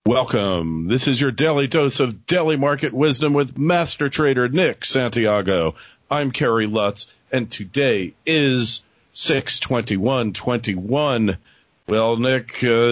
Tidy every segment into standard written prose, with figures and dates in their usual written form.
Welcome. This is your daily dose of daily market wisdom with Master Trader Nick Santiago. I'm Kerry Lutz, and today is 6/21/21. Well, Nick,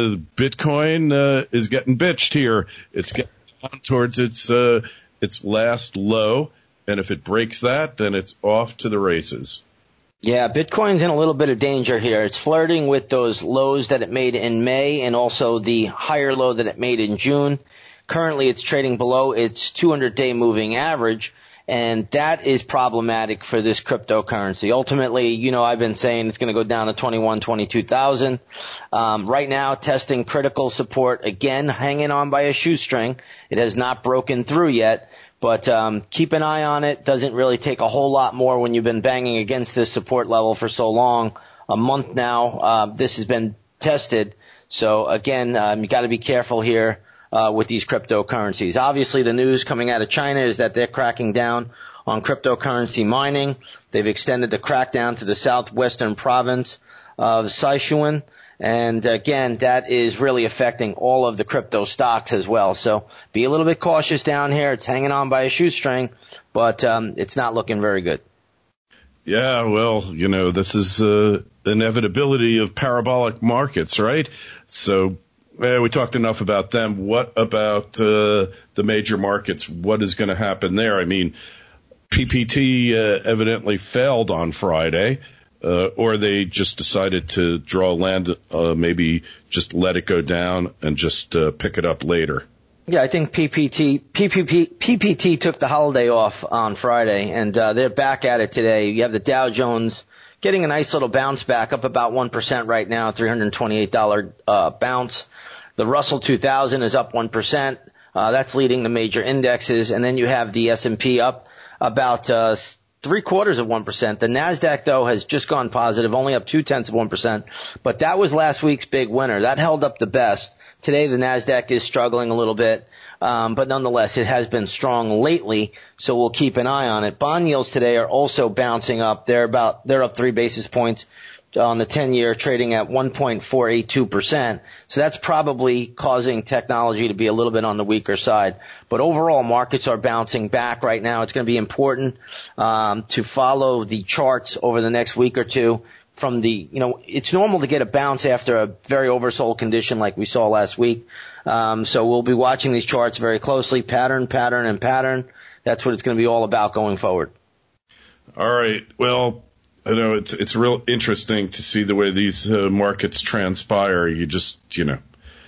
Bitcoin is getting bitched here. It's getting down towards its last low, and if it breaks that, then it's off to the races. Yeah, Bitcoin's in a little bit of danger here. It's flirting with those lows that it made in May and also the higher low that it made in June. Currently, it's trading below its 200-day moving average, and that is problematic for this cryptocurrency. Ultimately, I've been saying it's going to go down to 22,000. Right now, testing critical support, again, hanging on by a shoestring. It has not broken through yet. But keep an eye on it. Doesn't really take a whole lot more when you've been banging against this support level for so long. A month now, this has been tested. So, again, you got to be careful here with these cryptocurrencies. Obviously, the news coming out of China is that they're cracking down on cryptocurrency mining. They've extended the crackdown to the southwestern province of Sichuan. And again, that is really affecting all of the crypto stocks as well. So be a little bit cautious down here. It's hanging on by a shoestring, but it's not looking very good. Yeah, well, this is the inevitability of parabolic markets, right? So we talked enough about them. What about the major markets? What is going to happen there? I mean, PPT evidently failed on Friday. Or they just decided to draw land, maybe just let it go down and just pick it up later. Yeah, I think PPT took the holiday off on Friday, and they're back at it today. You have the Dow Jones getting a nice little bounce back, up about 1% right now, $328 bounce. The Russell 2000 is up 1%. That's leading the major indexes. And then you have the S&P up about 0.75%. The NASDAQ, though, has just gone positive, only up 0.2%. But that was last week's big winner. That held up the best. Today, the NASDAQ is struggling a little bit. But nonetheless, it has been strong lately, so we'll keep an eye on it. Bond yields today are also bouncing up. They're up 3 basis points on the 10-year, trading at 1.482%. So that's probably causing technology to be a little bit on the weaker side. But overall, markets are bouncing back right now. It's going to be important to follow the charts over the next week or two. From it's normal to get a bounce after a very oversold condition like we saw last week. So we'll be watching these charts very closely. Pattern. That's what it's going to be all about going forward. All right. Well, I know it's real interesting to see the way these markets transpire. You just, you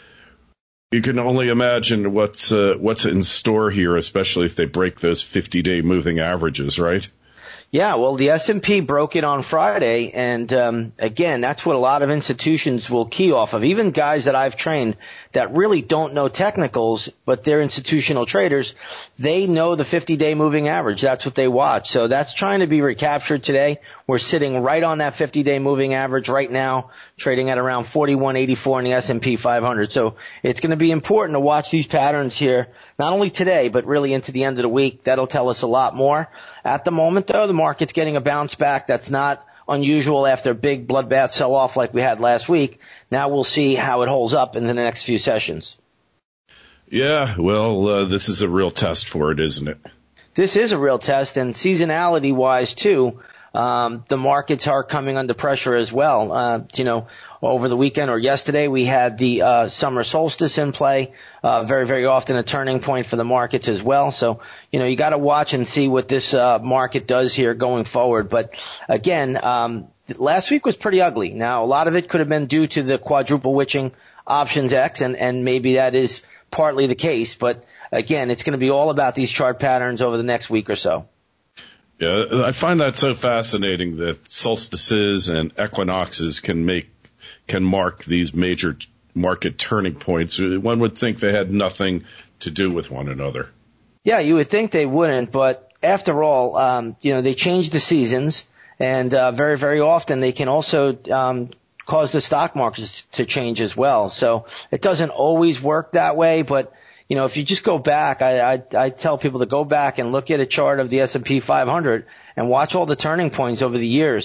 can only imagine what's in store here, especially if they break those 50-day moving averages, right? Yeah, well, the S&P broke it on Friday, and again, that's what a lot of institutions will key off of. Even guys that I've trained that really don't know technicals, but they're institutional traders, they know the 50-day moving average. That's what they watch. So that's trying to be recaptured today. We're sitting right on that 50-day moving average right now, trading at around 41.84 in the S&P 500. So it's going to be important to watch these patterns here, not only today, but really into the end of the week. That'll tell us a lot more. At the moment, though, the market's getting a bounce back. That's not unusual after a big bloodbath sell-off like we had last week. Now we'll see how it holds up in the next few sessions. Yeah, well, this is a real test for it, isn't it? This is a real test, and seasonality-wise, too, the markets are coming under pressure as well. Over the weekend or yesterday, we had the summer solstice in play, very, very often a turning point for the markets as well. So, you got to watch and see what this market does here going forward. But again, last week was pretty ugly. Now, a lot of it could have been due to the quadruple witching options X, and maybe that is partly the case. But again, it's going to be all about these chart patterns over the next week or so. Yeah, I find that so fascinating that solstices and equinoxes can mark these major market turning points. One would think they had nothing to do with one another. Yeah, you would think they wouldn't, but after all, they change the seasons, and very, very often they can also cause the stock markets to change as well. So it doesn't always work that way, but if you just go back, I tell people to go back and look at a chart of the S&P 500 and watch all the turning points over the years.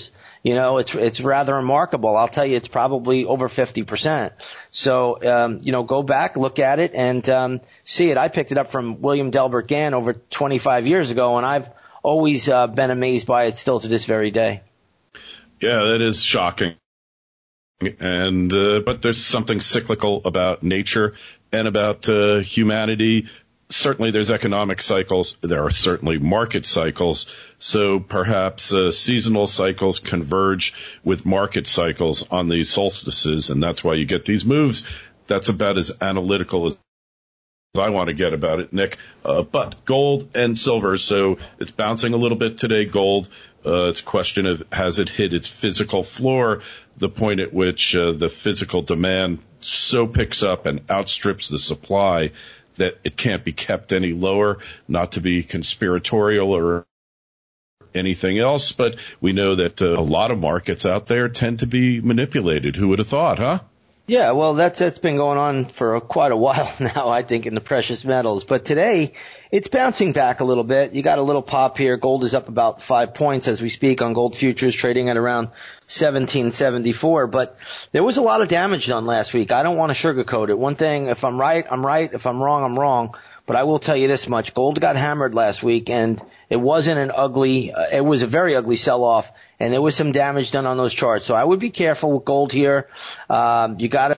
it's rather remarkable. I'll tell you, it's probably over 50%. So, go back, look at it, and see it. I picked it up from William Delbert Gann over 25 years ago, and I've always been amazed by it still to this very day. Yeah, that is shocking. And but there's something cyclical about nature and about humanity. Certainly there's economic cycles. There are certainly market cycles. So perhaps seasonal cycles converge with market cycles on these solstices, and that's why you get these moves. That's about as analytical as I want to get about it, Nick. But gold and silver, so it's bouncing a little bit today, gold. It's a question of, has it hit its physical floor, the point at which the physical demand so picks up and outstrips the supply that it can't be kept any lower, not to be conspiratorial or anything else, but we know that a lot of markets out there tend to be manipulated. Who would have thought, huh? Yeah, well, that's been going on for quite a while now, I think, in the precious metals. But today, it's bouncing back a little bit. You got a little pop here. Gold is up about 5 points as we speak on gold futures, trading at around 1774. But there was a lot of damage done last week. I don't want to sugarcoat it. One thing, if I'm right, I'm right. If I'm wrong, I'm wrong. But I will tell you this much. Gold got hammered last week, and it wasn't it was a very ugly sell-off, and there was some damage done on those charts. So I would be careful with gold here. You got